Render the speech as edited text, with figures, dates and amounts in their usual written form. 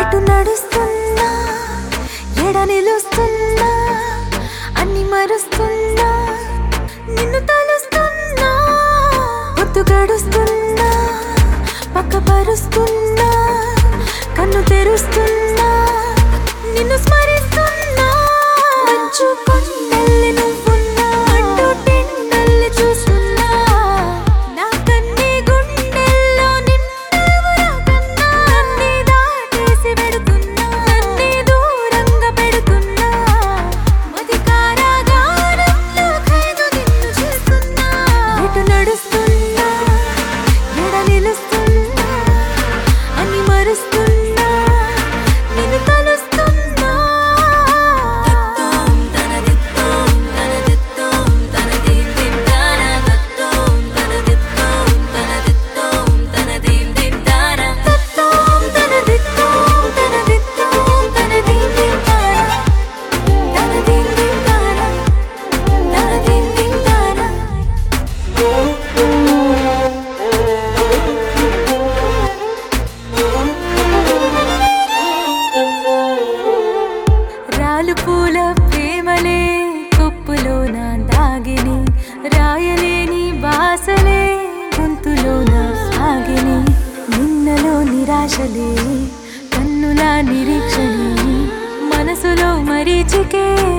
ఎటు నడుస్తున్నా ఎడ నిలుస్తున్నా అన్ని మరుస్తున్నా నిన్ను తలుస్తున్నా పొద్దు గడుస్తున్నా పక్క పరుస్తున్నా కన్ను తెరుస్తున్నా నిన్ను స్మరిస్తున్నా మంచు కొండల్లి నువ్వున్నా అడ్డు టెండల్లి చూస్తున్నా నా కన్ని గుండెల్లో నిన్నవురా కన్నా అన్ని దాటేసి వెడుతున్నా అన్ని దూరంగా పెడుతున్నా మది కారాగారంలో ఖైదు నిన్ను చేస్తున్నా ఎటు నడుస్తున్నా ఎడ నిలుస్తున్నా అన్ని మరుస్తున్నా నిన్ను తలుస్తున్నా రాలు పూల ప్రేమలే కొప్పులోన దాగిని రాయలేని బాసలే గొంతులోన సాగిని నిన్నలో నిరాశలే కన్నుల నిరీక్షణే మనసులో మరీచికే